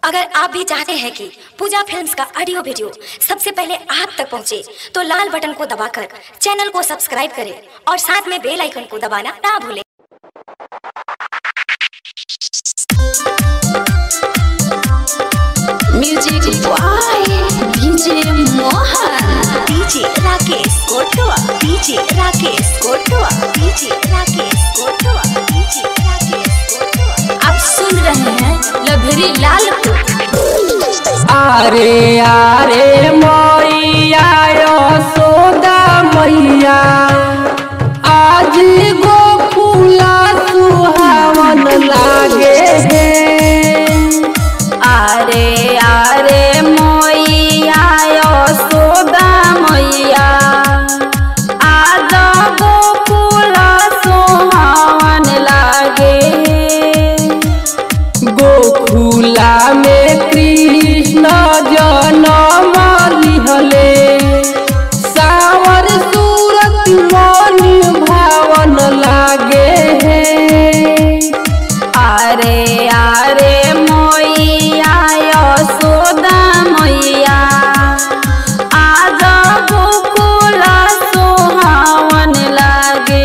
अगर आप भी चाहते हैं कि पूजा फिल्म्स का ऑडियो वीडियो सबसे पहले आप तक पहुंचे, तो लाल बटन को दबाकर चैनल को सब्सक्राइब करें और साथ में बेल आइकन को दबाना ना भूलें। Music by DJ Mohan, DJ Rakesh Kotwa, DJ Rakesh Kotwa, DJ Rakesh Kotwa, DJ Rakesh कोटवा। आप सुन रहे हैं लभरी लाल को। आरे आरे मैया यशोदा मैया, आज गोकुला सुहावन लागे है। आरे आरे मैया यशोदा मैया, आज गोकुला सुहावन लागे। गोकुला में कृष्ण जन्म लिहले, सावर सूरत मन भावन लागे है। आरे आरे मैया यशोदा मैया, आज गोकुला सुहावन लागे।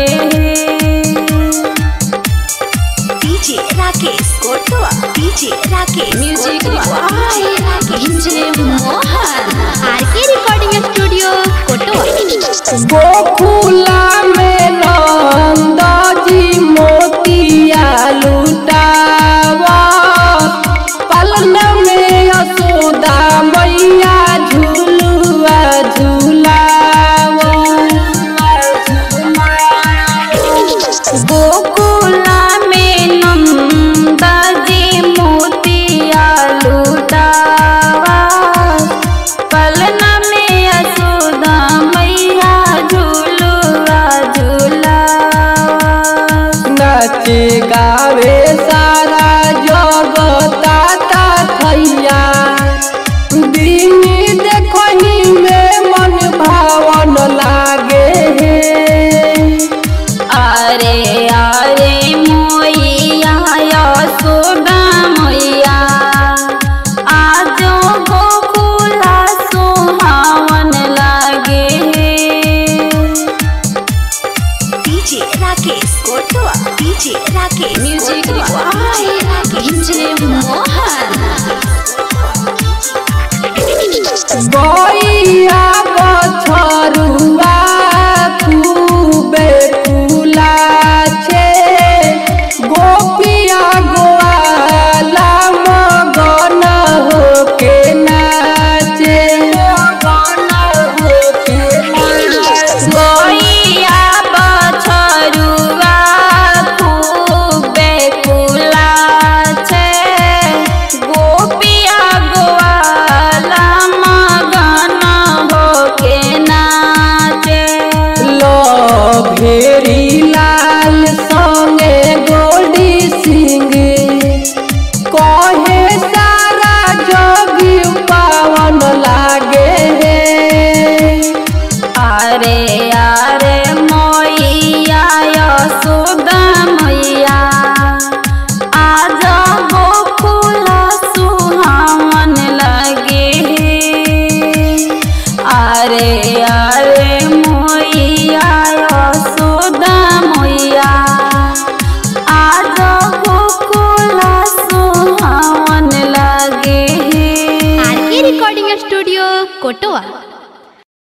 DJ Rakesh Kotwa, DJ Rakesh music by DJ Mohan, RK recording studio Kotwa. Gokula में नंद जी मोतिया लुटावा, पलन में यशोदा मैया झुलुआ झुलावा। गोकुला में नंद जी मोतिया लुटावा, पलना में यशोदा मैया झुलुआ झुलावा। नाचे गावे सारा जगता थैया, दिन देखही में मन भावन लागे है। आरे आरे मैया यशोदा मैया, आज गोकुला सुहावन लागे। DJ Rakesh Kotwa, DJ Rakesh music by DJ Mohan. गैया बछरुआ खूबे फुलाछे, गोपिया गोवाला मगन होके नाचे। गैया बछरुआ खूबे फुलाछे, गोपिया गोवाला मगन होके नाचे। भेरी लाल संगे गोल्डी सिंह, कहे सारा जोगी पावन लागे है। आरे आरे मैया यशोदा मैया, आज गोकुला सुहावन लागे। आरे आरे मैया यशोदा मैया, आज गोकुला सुहावन लागे। आरके रिकॉर्डिंग स्टूडियो कोटवा।